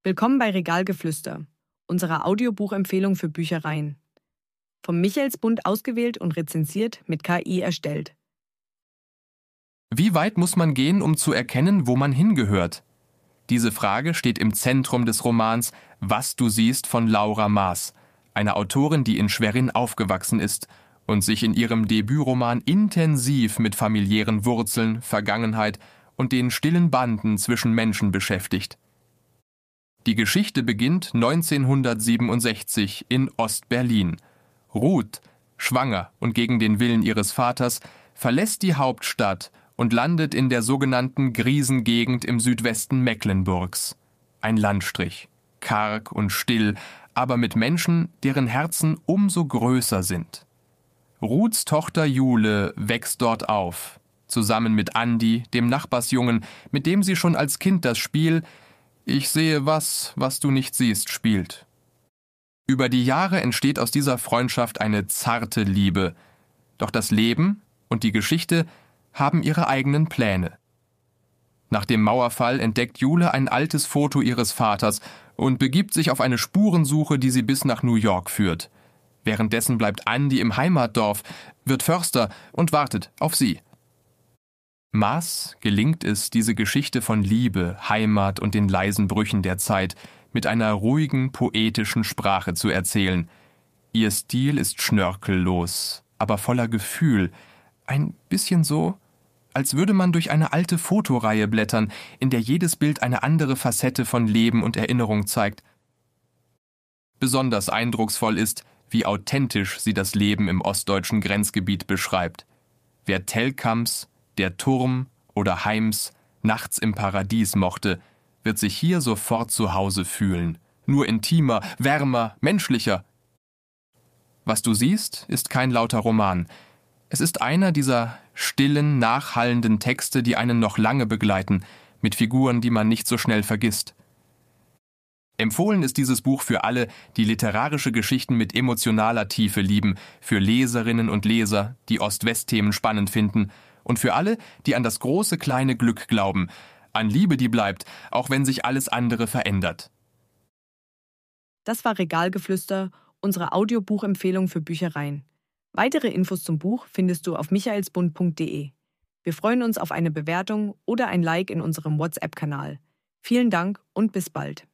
Willkommen bei Regalgeflüster, unserer Audiobuchempfehlung für Büchereien. Vom Michaelsbund ausgewählt und rezensiert, mit KI erstellt. Wie weit muss man gehen, um zu erkennen, wo man hingehört? Diese Frage steht im Zentrum des Romans Was du siehst von Laura Maaß, einer Autorin, die in Schwerin aufgewachsen ist und sich in ihrem Debütroman intensiv mit familiären Wurzeln, Vergangenheit und den stillen Banden zwischen Menschen beschäftigt. Die Geschichte beginnt 1967 in Ost-Berlin. Ruth, schwanger und gegen den Willen ihres Vaters, verlässt die Hauptstadt und landet in der sogenannten Griesengegend im Südwesten Mecklenburgs. Ein Landstrich, karg und still, aber mit Menschen, deren Herzen umso größer sind. Ruths Tochter Jule wächst dort auf, zusammen mit Andi, dem Nachbarsjungen, mit dem sie schon als Kind das Spiel »Ich sehe was du nicht siehst« spielt. Über die Jahre entsteht aus dieser Freundschaft eine zarte Liebe. Doch das Leben und die Geschichte haben ihre eigenen Pläne. Nach dem Mauerfall entdeckt Jule ein altes Foto ihres Vaters und begibt sich auf eine Spurensuche, die sie bis nach New York führt. Währenddessen bleibt Andi im Heimatdorf, wird Förster und wartet auf sie. Maaß gelingt es, diese Geschichte von Liebe, Heimat und den leisen Brüchen der Zeit mit einer ruhigen, poetischen Sprache zu erzählen. Ihr Stil ist schnörkellos, aber voller Gefühl. Ein bisschen so, als würde man durch eine alte Fotoreihe blättern, in der jedes Bild eine andere Facette von Leben und Erinnerung zeigt. Besonders eindrucksvoll ist, wie authentisch sie das Leben im ostdeutschen Grenzgebiet beschreibt. Wer Tellkamps, der Turm oder Heims nachts im Paradies mochte, wird sich hier sofort zu Hause fühlen. Nur intimer, wärmer, menschlicher. Was du siehst, ist kein lauter Roman. Es ist einer dieser stillen, nachhallenden Texte, die einen noch lange begleiten, mit Figuren, die man nicht so schnell vergisst. Empfohlen ist dieses Buch für alle, die literarische Geschichten mit emotionaler Tiefe lieben, für Leserinnen und Leser, die Ost-West-Themen spannend finden, und für alle, die an das große kleine Glück glauben, an Liebe, die bleibt, auch wenn sich alles andere verändert. Das war Regalgeflüster, unsere Audiobuchempfehlung für Büchereien. Weitere Infos zum Buch findest du auf michaelsbund.de. Wir freuen uns auf eine Bewertung oder ein Like in unserem WhatsApp-Kanal. Vielen Dank und bis bald.